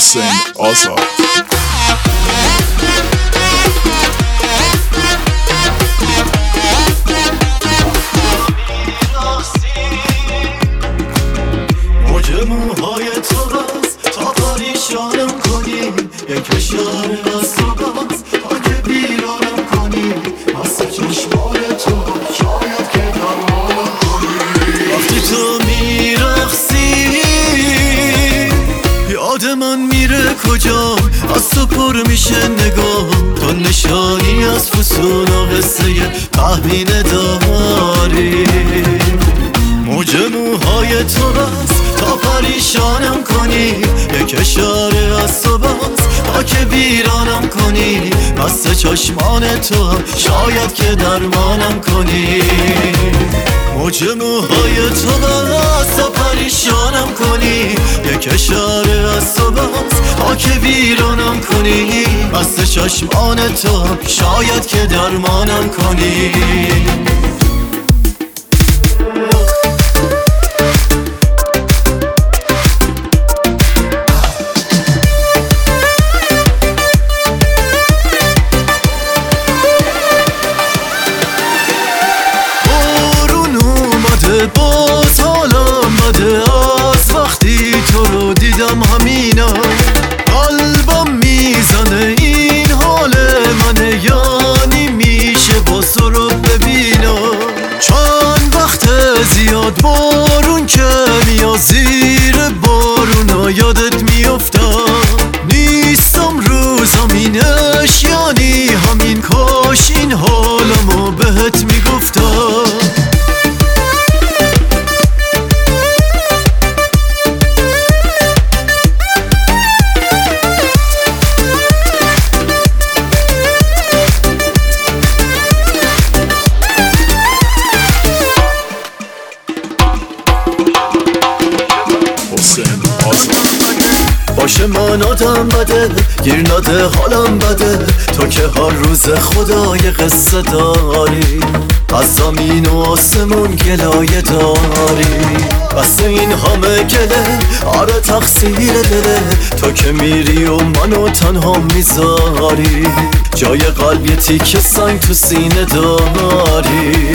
حسین آزاد. موج موهای تو بس تا پریشانم کنی، یک اشاره از تو بس تا که بیرانم کنی، از چشمان تو شاید که درمانم کنی. وقتی تو میرقصی یاد من میره کجا، از تو پر میشه نگاه، تو نشانی از فسون و قصه تهمینه داری. موج موهای تو بس تا پریشانم کنی، یک اشاره از تو بس تا که بیرانم کنی، بسته چشمان تو شاید که درمانم کنی. موج موهای تو بس تا پریشانم کنی، یک اشاره از تو بس تا که بیرانم کنی، بسته چشمان تو شاید که درمانم کنی. باز حالم بده از وقتی تو رو دیدم، همینا قلبم میزنه این حال منه، یعنی میشه باز تو رو ببینم. چند وقت زیاد بارون که میاد زیر بارونا یادت میافتم، نیستم رو زمینش یعنی همین، کاش این حالمو بهت میگفتم. باشه من آدم بده گیر نده حالم بده، تو که هر روز خدای قصه داری، از زمین و آسمون گلایه داری، بس این همه گله آره تقصیر دله، تو که میری و منو تنها میذاری، جای قلبی تیکه سنگ تو سینه داری.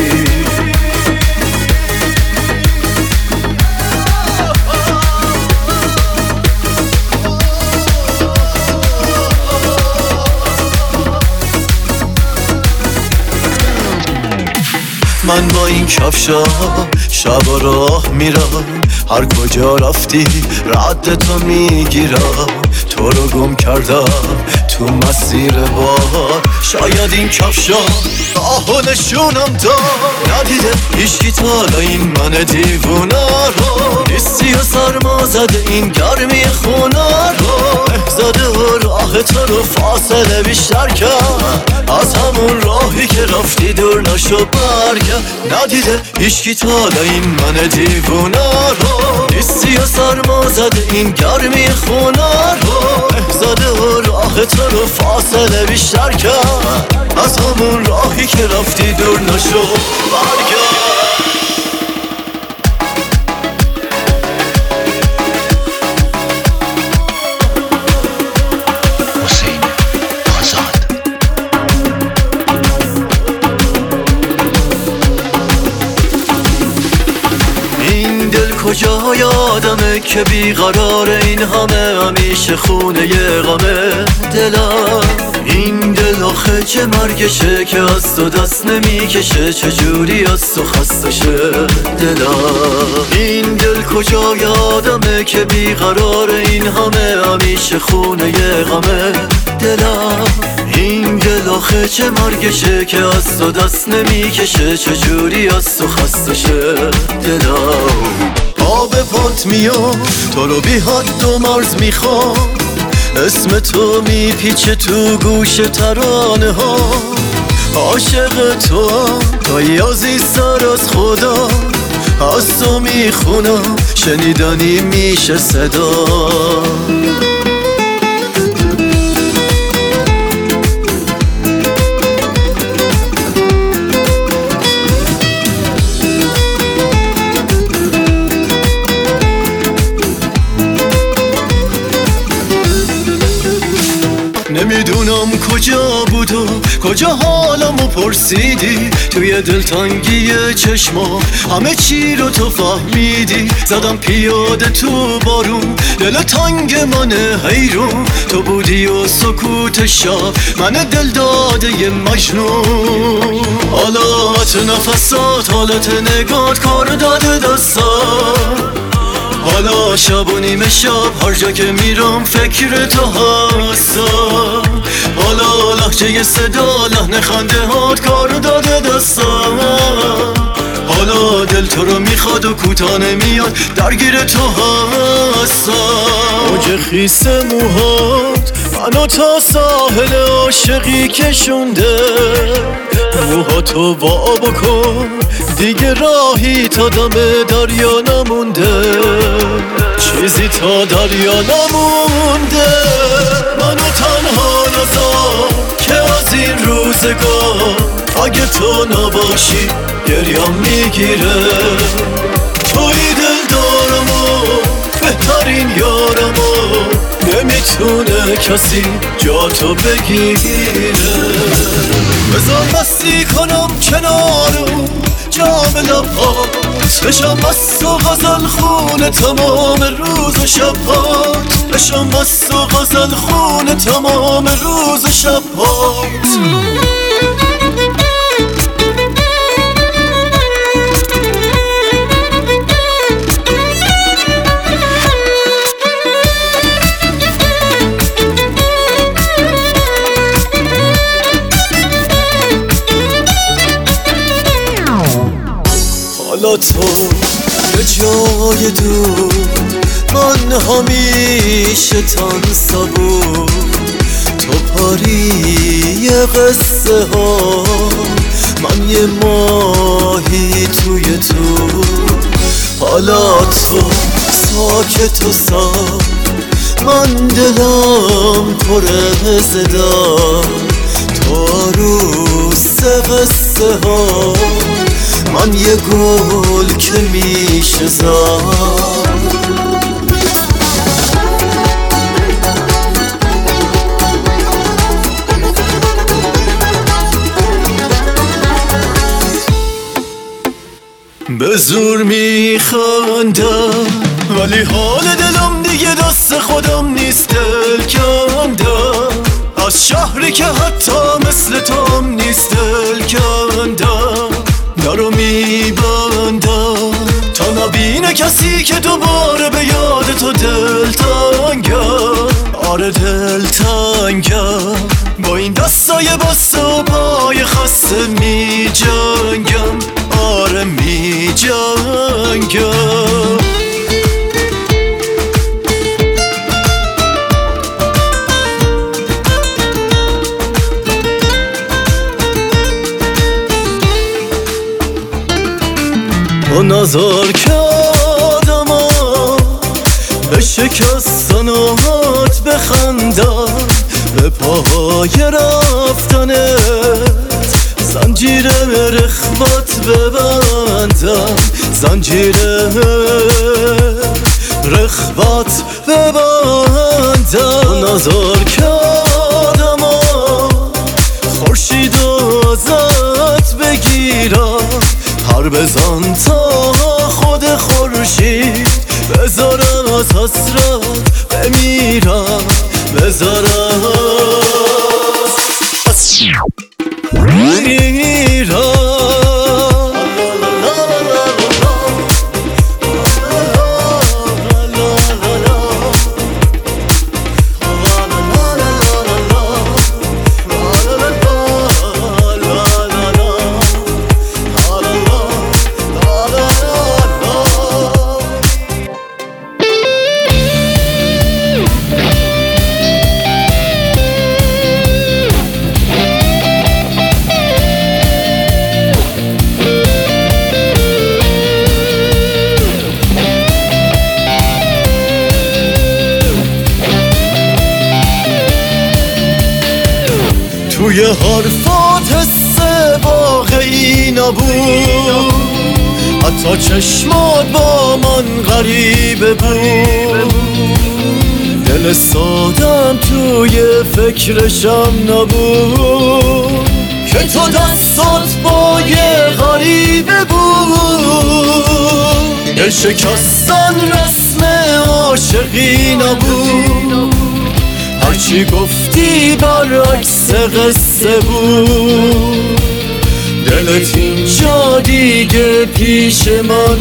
من با این کفشا شب و راه میرم، هر کجا رفتی رد تو میگیرم، تو رو گم کردم تو مسیر بار، شاید این کفشا راهو نشونم داد، ندیده هیچکی تا این من دیوونه رو، نیستی و سرما زده این گرمی خونه رو، زده و راه تو رو فاصله بیشتر کرد، از همون راهی که رفتی دور نشو برگرد، ندیده هیچکی تا این من دیوونه رو، نیستی و سرما زده این گرمی خونه رو، زده و راه تو رو فاصله بیشتر کرد، از همون راهی که رفتی دور نشو برگرد. کجا یادمه که بیقرار این همه، همیشه خونه ی غمه دلم، این دل آخه چه مرگشه که از تو دست نمیکشه، چجوری از تو خسته شه دلم. این دل کجا یادمه که بیقرار این همه، همیشه خونه ی غمه دلم، این دل آخه چه مرگشه که از تو دست نمیکشه، چجوری از تو خسته شه دلم. آب پات میاد تو رو بی حد و مرز میخوام، اسم تو میپیچه تو گوش ترانه ها، عاشق تو تا عزیزتر از خدا، از تو میخونم شنیدنی میشه صدا. کجا بود و کجا حالمو پرسیدی؟ توی دلتنگی چشما همه چی رو تو فهمیدی. زدم پیاده تو بارون، دل تنگ منه حیرون. تو بودی و سکوت شب من دل داده مجنون. حالات نفسات، حالت نگات کار داده دستات. حالا شب و نیمه شب هر جا که میرم فکر تو هستم. حالا لحجه صدا لحن خنده هات کار داده دستم. حالا دل تو رو میخواد و کوتاه نمیاد، درگیر تو هستم. موج خیس موهات منو تا ساحل عاشقی کشونده. موهاتو وا بکن دیگه راهی تا دم دریا نمونده. چیزی تا دریا نمونده. منو تنها نذار که از این روزگار اگه تو نباشی گریم میگیره. توی دل دارم و بهترین یارم و نمیتونه کسی جا تو بگیره. بذار مستی کنم کنارو جام لبات، بشم مست و غزل خونه تمام روز و شبات. بشم مست و غزل خونه تمام روز و شبات. حالا تو یه جای دور، من همیشه تن صبور. تو پاری قصه ها، من یه ماهی توی تو. حالا تو ساکت و صاف، من دلم پر صدا. تو عروس قصه ها، من یه گل که میشه زار. به زور میخندم ولی حال دلم دیگه دست خودم نیست. دل کندم از شهری که حتی مثل توم نیست. دل کندم درو میبندم تا نبینه کسی که دوباره به یاد تو دل تنگم. آره دل تنگم با این دستای بسته و پای خسته می جنگم. آره می جنگم. تو نظر که آدم ها به شکستنات بخندن، به پاهای رفتنت زنجیر رخوت ببندن. زنجیر رخوت ببندن. تو نظر که آدم ها خورشید ازت بگیرن، هر بزن تا خود خورشید بذارم از حسرت بمیرم. بذارم بمیرم. توی حرفات حس واقعی نبود، حتی چشمات با من غریبه بود. دل سادم توی فکرشم نبود که تو دستات با یه غریبه بود. دل شکستن رسم عاشقی نبود، هرچی گفتی برعکس قصه بود. دلت اینجا دیگه پیش من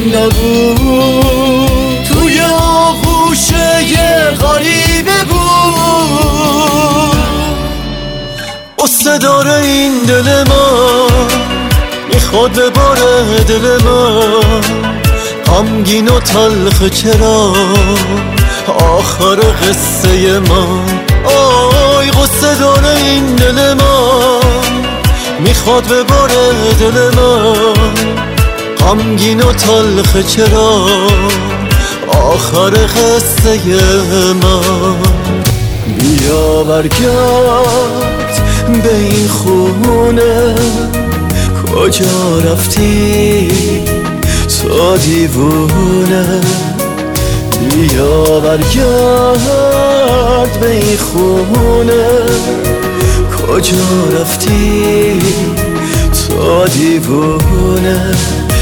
نبود، توی آغوش یه غریبه بود. قصه داره این دل من، میخواد بباره دل من، غمگین و تلخ چرا آخر قصه من. آی قصه داره این دل من، میخواد بباره دل من، غمگین و تلخ چرا آخر قصه من. بیا برگرد به این خونه، کجا رفتی تو دیوونه. بیا برگرد به این خونه، کجا رفتی تو دیوونه.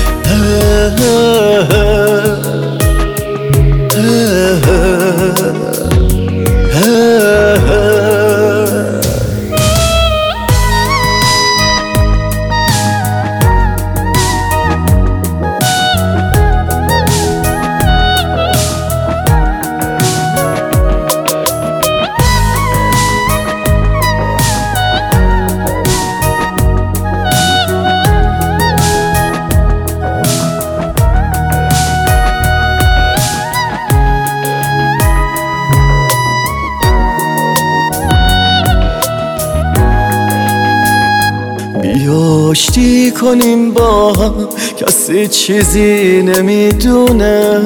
بیا آشتی کنیم با هم، کسی چیزی نمیدونه،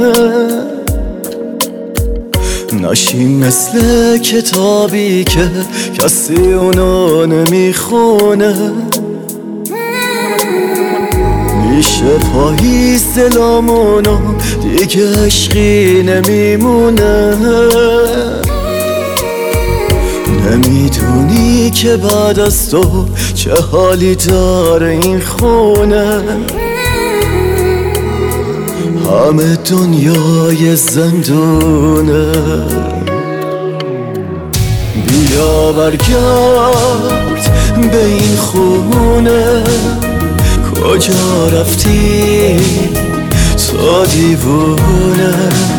نشیم مثل کتابی که کسی اونو نمیخونه. میشه پاییز دلامونو دیگه عشقی نمیمونه. نمیدونی که بعد از تو چه حالی داره این خونه، همه دنیای زندونه. بیا برگرد به این خونه، کجا رفتی تو دیوونه.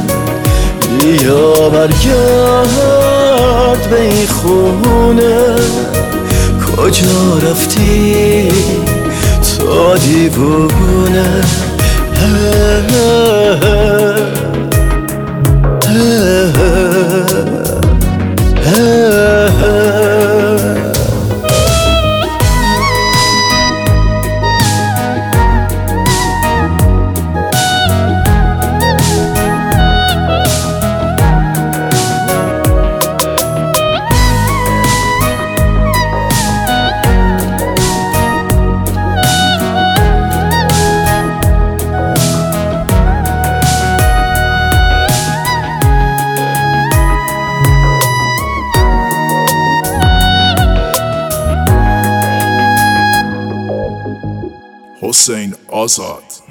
بیا برگرد به این خونه، کجا رفتی تو دیوونه. حسین آزاد.